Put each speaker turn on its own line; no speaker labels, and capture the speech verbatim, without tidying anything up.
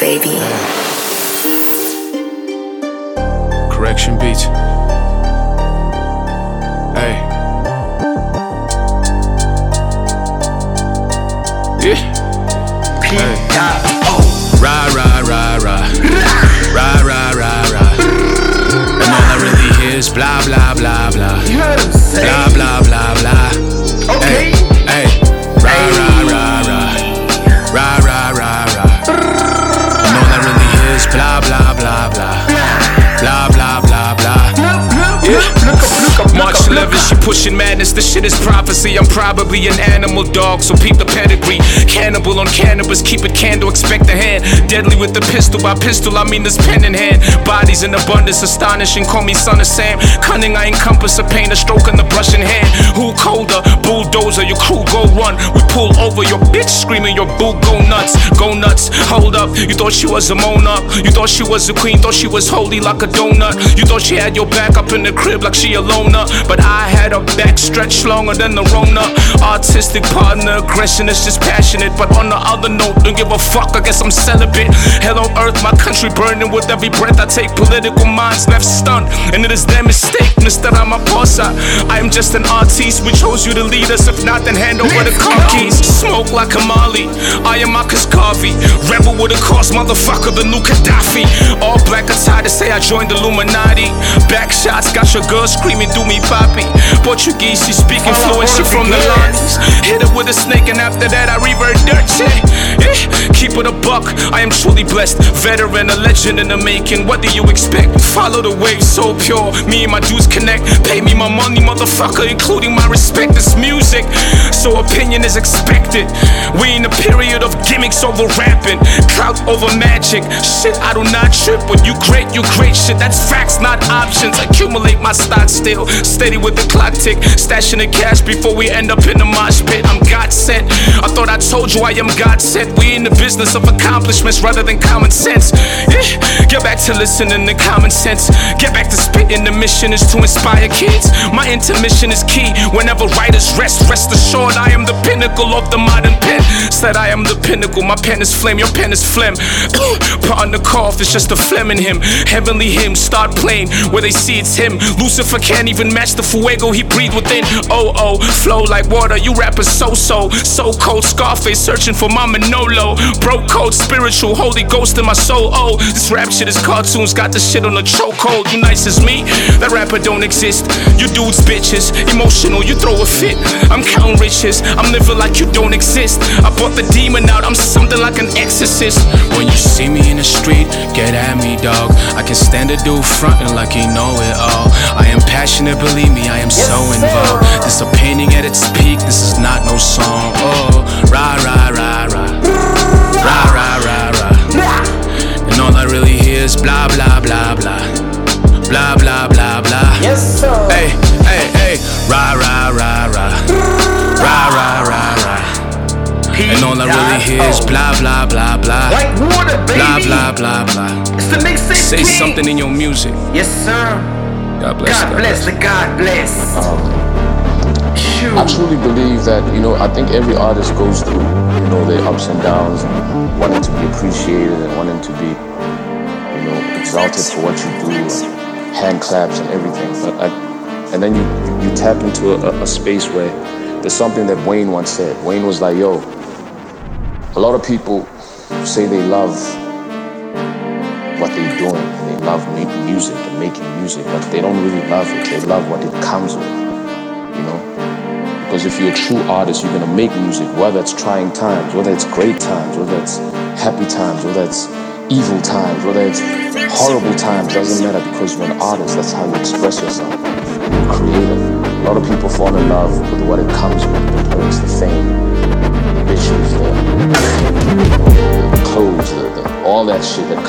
baby.
Correction beats. Hey. Yeah. Hey. Rah, rah, rah, rah. Rah, rah, rah, rah. And all I really hear is blah, blah, blah, blah. Blah, blah, blah, blah.
Okay.
Hey. Hey. Rah, rah, rah, rah. Rah, rah, rah, rah. And all I really hear is blah, blah, blah, blah. Blah, blah, blah, blah. Yeah. March eleventh, she pushing madness. This shit is prophecy. I'm probably an animal dog, so peep the pedigree. Cannibal on cannabis, keep it candle, expect a hand. Deadly with the pistol, by pistol I mean this pen in hand. Bodies in abundance, astonishing, call me son of Sam. Cunning, I encompass a pain, a stroke in the brush in hand. Who colder? Bulldozer, your crew go run. We pull over, your bitch screaming, your boo go nuts. Go nuts, hold up. You thought she was a monarch. You thought she was a queen, thought she was holy like a donut. You thought she had your back up in the crib like she a loner. But I had her back stretched longer than the Rona. Artistic partner, aggression is just passionate. But on the other note, don't give a fuck, I guess I'm celibate. Hell on earth, my country burning with every breath I take. Political minds left stunned, and it is their mistake. Instead I'm a bossa. I am just an artiste, we chose you to lead us. If not, then hand over the car keys. Smoke like a Mali, I am Marcus Garvey. Rebel with a cause, motherfucker, the new Gaddafi. All black attire to say I joined the Illuminati. Back shots, got your girl screaming, do me papi. Portuguese, she speaking fluent, she from the lines. Hit her with a snake and after that I revert dirt, yeah. Yeah. Keep it a buck, I am truly blessed. Veteran, a legend in the making, what do you expect? Follow the wave, so pure, me and my dudes connect. Pay me my money, motherfucker, including my respect. It's music, so opinion is expected. We in a period of gimmicks over rapping, clout over magic. Shit, I do not trip. When you great, you great shit. That's facts, not options. Accumulate my stock still, steady with the clock tick. Stashing the cash before we end up in the mosh pit. I'm God sent. I thought I told you I am God sent. We in the business of accomplishments rather than common sense. Yeah. Get back to listening to common sense. Get back to spitting. The mission is to inspire kids. My intermission is key. Whenever writers rest, rest assured I am the pinnacle of the modern pen. Said I am the pinnacle. My pen is flame, your pen is phlegm. Pardon the cough, it's just a phlegm in him. Heavenly hymn, start playing where they see it's him. Lucifer can't even match the fuego he breathed within. Oh oh, flow like water, you rappers so-so. So cold, Scarface searching for my Manolo. Bro code, spiritual, Holy Ghost in my soul. Oh, this rap shit is cartoons, got this shit on the chokehold. You nice as me? That rapper don't exist. You dudes bitches, emotional, you throw a fit. I'm counting riches, I'm living like you don't exist. I brought the demon out, I'm something like an exorcist. When you see me in the street, get at me, dog. I can stand a dude frontin' like he know it all. I am passionate, believe me, I am so involved. This a painting at its peak, this is not no song. Oh, rah, rah, rah, rah. Rah, rah, rah, rah. And all I really hear is blah, blah, blah, blah. Blah, blah, blah, blah.
Yes, sir.
Hey, hey, hey. Rah, rah, rah, rah. Rah, rah, rah, rah. And all I really hear is blah, blah, blah, blah.
Like water, baby.
Blah, blah, blah, blah.
It's the mixtape.
Say
king.
something in your music.
Yes, sir.
God bless.
God,
God
bless, the God bless.
Um,
Shoot.
I truly believe that, you know, I think every artist goes through, you know, their ups and downs and wanting to be appreciated and wanting to be, you know, exalted for what you do, and hand claps and everything. But I, and then you, you, you tap into a, a space where there's something that Wayne once said. Wayne was like, yo, a lot of people say they love what they're doing and they love making music and making music, but they don't really love it. They love what it comes with, you know? Because if you're a true artist, you're gonna make music, whether it's trying times, whether it's great times, whether it's happy times, whether it's evil times, whether it's horrible times, doesn't matter, because you're an artist. That's how you express yourself. You're creative. A lot of people fall in love with what it comes with, the perks, the fame, the bitches, the, the clothes, the, the, all that shit that